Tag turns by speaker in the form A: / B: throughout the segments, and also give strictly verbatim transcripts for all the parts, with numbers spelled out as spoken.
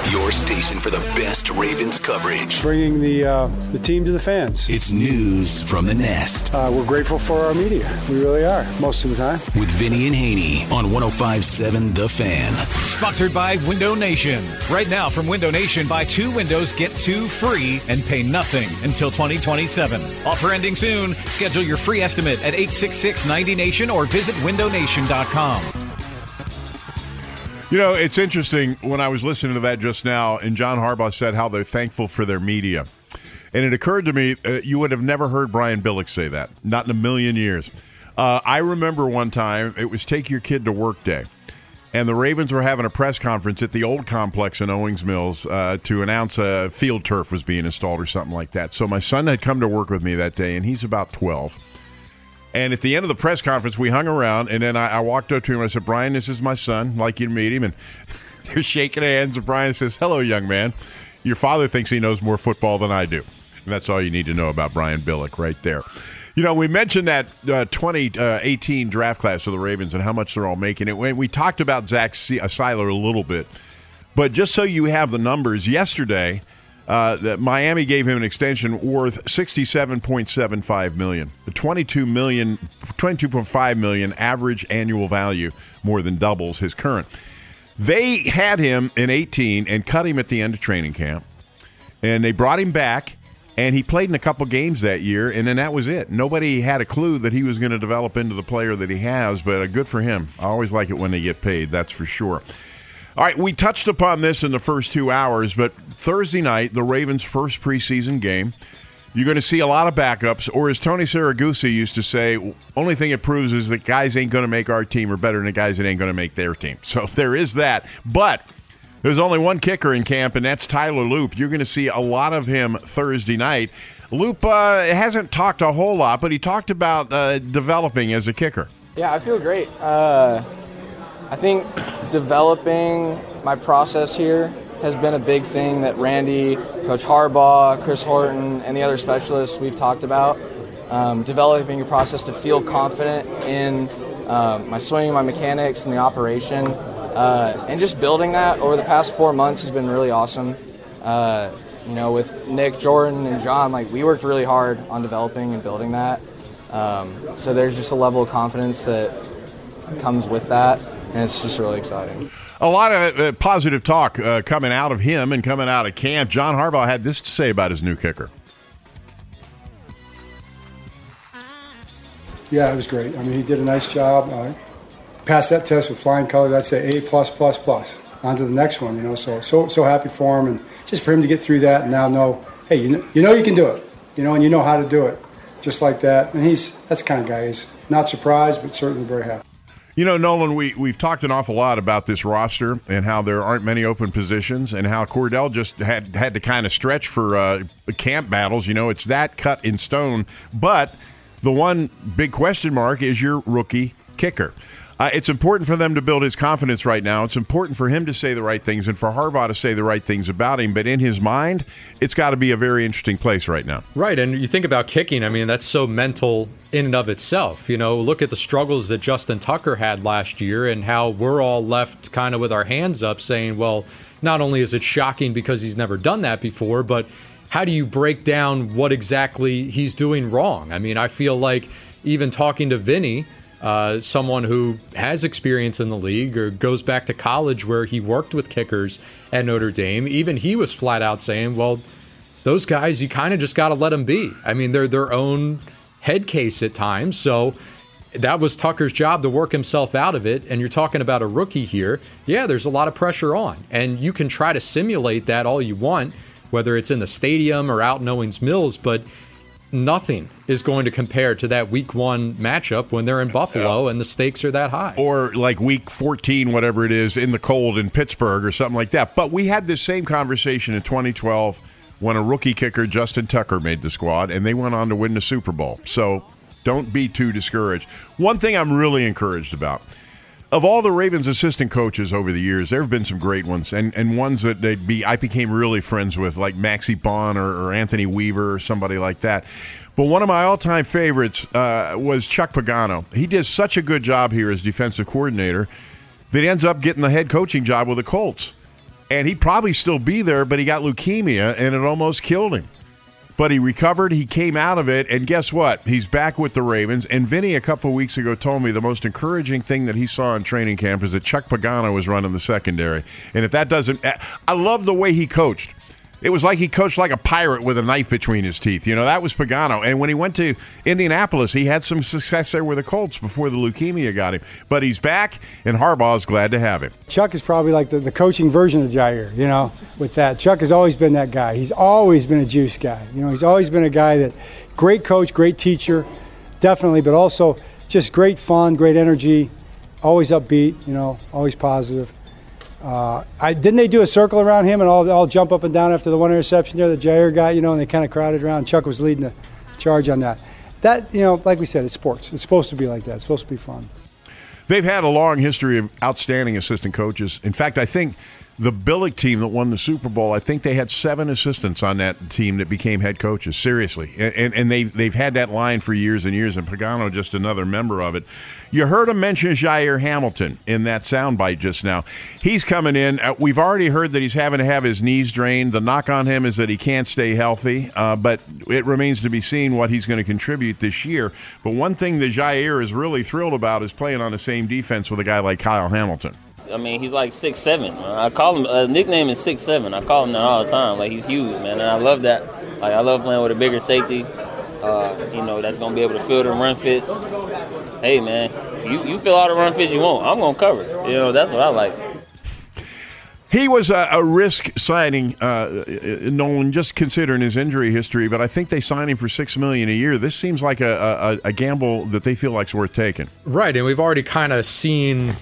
A: Your station for the best Ravens coverage.
B: Bringing the uh, the team to the fans.
A: It's News from the Nest.
B: Uh, we're grateful for our media. We really are, most of the time.
A: With Vinny and Haney on one oh five point seven The Fan.
C: Sponsored by Window Nation. Right now from Window Nation, buy two windows, get two free, and pay nothing until twenty twenty-seven. Offer ending soon. Schedule your free estimate at eight six six ninety Nation or visit window nation dot com.
D: You know, it's interesting when I was listening to that just now, and John Harbaugh said how they're thankful for their media. And it occurred to me, uh, you would have never heard Brian Billick say that. Not in a million years. Uh, I remember one time, it was Take Your Kid to Work Day. And the Ravens were having a press conference at the old complex in Owings Mills uh, to announce a field turf was being installed or something like that. So my son had come to work with me that day, and he's about twelve. And at the end of the press conference, we hung around, and then I, I walked up to him and I said, Brian, this is my son. I'd like you to meet him. And they're shaking hands, and Brian says, hello, young man. Your father thinks he knows more football than I do. And that's all you need to know about Brian Billick right there. You know, we mentioned that uh, twenty eighteen draft class of the Ravens and how much they're all making it. We talked about Zach Seiler a little bit. But just so you have the numbers, yesterday – Uh, that Miami gave him an extension worth sixty-seven point seven five million dollars. The twenty-two million, twenty-two point five million dollars average annual value, more than doubles his current. They had him in eighteen and cut him at the end of training camp, and they brought him back, and he played in a couple games that year, and then that was it. Nobody had a clue that he was going to develop into the player that he has, but uh, good for him. I always like it when they get paid, that's for sure. All right, we touched upon this in the first two hours, but Thursday night, the Ravens' first preseason game, you're going to see a lot of backups, or as Tony Siragusa used to say, only thing it proves is that guys ain't going to make our team are better than the guys that ain't going to make their team. So there is that. But there's only one kicker in camp, and that's Tyler Loop. You're going to see a lot of him Thursday night. Loop uh, hasn't talked a whole lot, but he talked about uh, developing as a kicker.
E: Yeah, I feel great. Uh I think developing my process here has been a big thing that Randy, Coach Harbaugh, Chris Horton, and the other specialists we've talked about. Um, developing your process to feel confident in um, my swing, my mechanics, and the operation. Uh, and just building that over the past four months has been really awesome. Uh, you know, with Nick, Jordan, and John, like we worked really hard on developing and building that. Um, so there's just a level of confidence that comes with that. And it's just really exciting.
D: A lot of uh, positive talk uh, coming out of him and coming out of camp. John Harbaugh had this to say about his new kicker.
B: Yeah, it was great. I mean, he did a nice job. Uh, passed that test with flying colors. I'd say A plus plus plus. On to the next one, you know. So so so happy for him, and just for him to get through that and now know, hey, you know, you know you can do it, you know, and you know how to do it, just like that. And he's that's the kind of guy. He's not surprised, but certainly very happy.
D: You know, Nolan, we, we've talked an awful lot about this roster and how there aren't many open positions and how Cordell just had, had to kind of stretch for uh, camp battles. You know, it's that cut in stone. But the one big question mark is your rookie kicker. Uh, it's important for them to build his confidence right now. It's important for him to say the right things and for Harbaugh to say the right things about him. But in his mind, it's got to be a very interesting place right now.
F: Right, and you think about kicking, I mean, that's so mental in and of itself. You know, look at the struggles that Justin Tucker had last year and how we're all left kind of with our hands up saying, well, not only is it shocking because he's never done that before, but how do you break down what exactly he's doing wrong? I mean, I feel like even talking to Vinny, Uh, someone who has experience in the league or goes back to college where he worked with kickers at Notre Dame, even he was flat out saying, well, those guys, you kind of just got to let them be. I mean, they're their own head case at times. So that was Tucker's job to work himself out of it. And you're talking about a rookie here. Yeah, there's a lot of pressure on. And you can try to simulate that all you want, whether it's in the stadium or out in Owings Mills, but nothing is going to compare to that week one matchup when they're in Buffalo and the stakes are that high.
D: Or like week fourteen, whatever it is, in the cold in Pittsburgh or something like that. But we had this same conversation in twenty twelve when a rookie kicker, Justin Tucker, made the squad, and they went on to win the Super Bowl. So don't be too discouraged. One thing I'm really encouraged about, of all the Ravens assistant coaches over the years, there have been some great ones, and, and ones that they'd be I became really friends with, like Maxie Bond or, or Anthony Weaver or somebody like that. But one of my all-time favorites uh, was Chuck Pagano. He did such a good job here as defensive coordinator that he ends up getting the head coaching job with the Colts. and he'd probably still be there, but he got leukemia, and it almost killed him. But he recovered, he came out of it, and guess what? He's back with the Ravens. And Vinny, a couple of weeks ago, told me the most encouraging thing that he saw in training camp is that Chuck Pagano was running the secondary. And if that doesn't – I love the way he coached. It was like he coached like a pirate with a knife between his teeth. You know, that was Pagano. And when he went to Indianapolis, he had some success there with the Colts before the leukemia got him. But he's back, and Harbaugh's glad to have him.
B: Chuck is probably like the, the coaching version of Jair, you know, with that. Chuck has always been that guy. He's always been a juice guy. You know, he's always been a guy that – great coach, great teacher, definitely, but also just great fun, great energy, always upbeat, you know, always positive. Uh, I, didn't they do a circle around him and all, all jump up and down after the one interception there that Jair got, you know, and they kind of crowded around. Chuck was leading the charge on that. That, you know, like we said, it's sports. It's supposed to be like that. It's supposed to be fun.
D: They've had a long history of outstanding assistant coaches. In fact, I think the Billick team that won the Super Bowl, I think they had seven assistants on that team that became head coaches, seriously. And, and, and they've, they've had that line for years and years, and Pagano just another member of it. You heard him mention Jair Hamilton in that soundbite just now. He's coming in. Uh, we've already heard that he's having to have his knees drained. The knock on him is that he can't stay healthy, uh, but it remains to be seen what he's going to contribute this year. But one thing that Jair is really thrilled about is playing on the same defense with a guy like Kyle Hamilton.
G: I mean, he's like six seven. I call him, uh, nickname is six seven. I call him that all the time. Like, he's huge, man, and I love that. Like, I love playing with a bigger safety, uh, you know, that's going to be able to fill them run fits. Hey, man, you, you fill all the run fits you want. I'm going to cover it. You know, that's what I like.
D: He was a, a risk signing, uh, Nolan, just considering his injury history, but I think they signed him for six million dollars a year. This seems like a, a, a gamble that they feel like is worth taking.
F: Right, and we've already kind of seen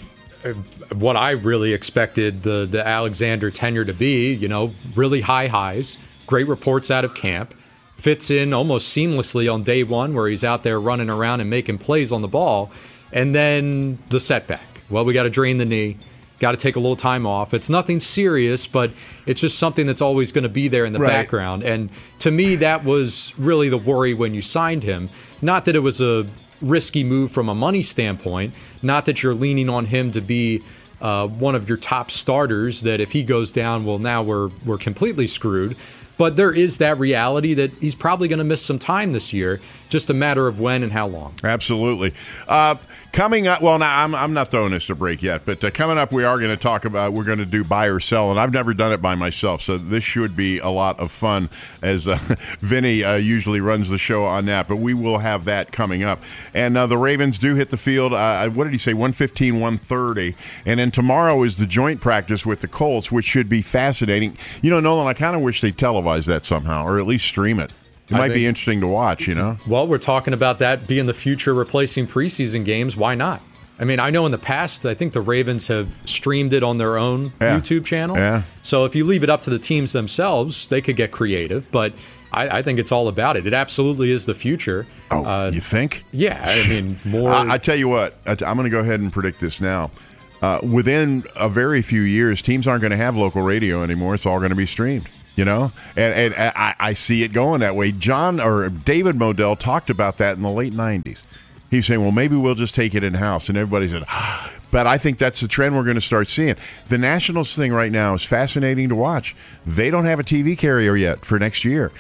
F: what I really expected the, the Alexander tenure to be, you know, really high highs, great reports out of camp, fits in almost seamlessly on day one where he's out there running around and making plays on the ball, and then the setback. Well, we got to drain the knee, got to take a little time off. It's nothing serious, but it's just something that's always going to be there in the
D: right.
F: background. And to me, that was really the worry when you signed him. Not that it was a risky move from a money standpoint, not that you're leaning on him to be uh, one of your top starters, that if he goes down, well, now we're we're completely screwed. But there is that reality that he's probably going to miss some time this year, just a matter of when and how long.
D: Absolutely. Uh, coming up, well, now I'm, I'm not throwing this a break yet, but uh, coming up, we are going to talk about, we're going to do buy or sell, and I've never done it by myself, so this should be a lot of fun, as uh, Vinny uh, usually runs the show on that, but we will have that coming up. And uh, the Ravens do hit the field, uh, what did he say, one fifteen, one thirty, and then tomorrow is the joint practice with the Colts, which should be fascinating. You know, Nolan, I kind of wish they televised that somehow, or at least stream it. It might think, be interesting to watch, you know?
F: Well, we're talking about that being the future replacing preseason games. Why not? I mean, I know in the past, I think the Ravens have streamed it on their own yeah. YouTube channel.
D: Yeah.
F: So if you leave it up to the teams themselves, they could get creative. But I, I think it's all about it. It absolutely is the future.
D: Oh,
F: uh,
D: you think?
F: Yeah. I mean, more.
D: I, I tell you what, I t- I'm going to go ahead and predict this now. Uh, within a very few years, teams aren't going to have local radio anymore. It's all going to be streamed. You know, and, and I, I see it going that way. John or David Modell talked about that in the late nineties. He was saying, well, maybe we'll just take it in-house. And everybody said, ah. But I think that's the trend we're going to start seeing. The Nationals thing right now is fascinating to watch. They don't have a T V carrier yet for next year.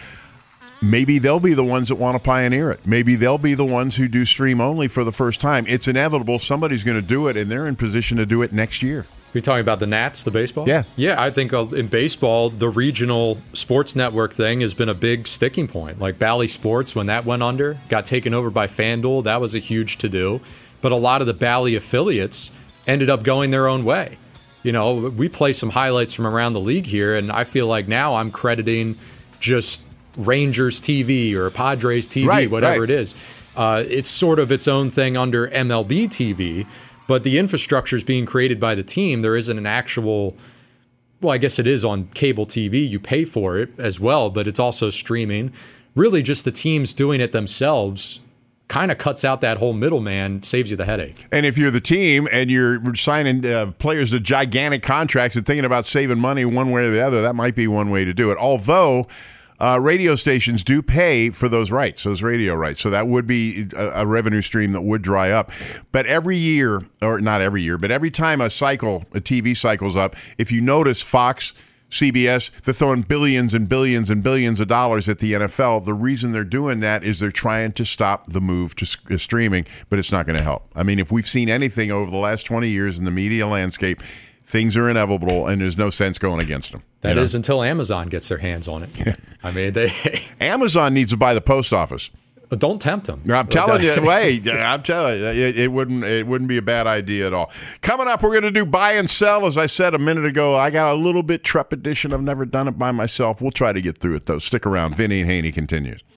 D: Maybe they'll be the ones that want to pioneer it. Maybe they'll be the ones who do stream only for the first time. It's inevitable. Somebody's going to do it, and they're in position to do it next year.
F: You're talking about the Nats, the baseball?
D: Yeah.
F: Yeah, I think in baseball, the regional sports network thing has been a big sticking point. Like Bally Sports, when that went under, got taken over by FanDuel, that was a huge to-do. But a lot of the Bally affiliates ended up going their own way. You know, we play some highlights from around the league here, and I feel like now I'm crediting just Rangers T V or Padres T V,
D: right,
F: whatever
D: right.
F: it is. Uh, it's sort of its own thing under M L B T V. But the infrastructure is being created by the team. There isn't an actual, well, I guess it is on cable T V. You pay for it as well, but it's also streaming. Really just the teams doing it themselves kind of cuts out that whole middleman, saves you the headache.
D: And if you're the team and you're signing uh, players to gigantic contracts and thinking about saving money one way or the other, that might be one way to do it. Although uh, radio stations do pay for those rights, those radio rights. So that would be a, a revenue stream that would dry up. But every year, or not every year, but every time a cycle, a T V cycle's up, if you notice Fox, C B S, they're throwing billions and billions and billions of dollars at the N F L. The reason they're doing that is they're trying to stop the move to uh, streaming, but it's not going to help. I mean, if we've seen anything over the last twenty years in the media landscape, things are inevitable, and there's no sense going against them.
F: That is know? until Amazon gets their hands on it. I mean, they
D: Amazon needs to buy the post office.
F: Don't tempt them.
D: I'm telling you, wait, I'm telling you, it, it wouldn't it wouldn't be a bad idea at all. Coming up, we're going to do buy and sell. As I said a minute ago, I got a little bit trepidation. I've never done it by myself. We'll try to get through it, though. Stick around. Vinny and Haney continues.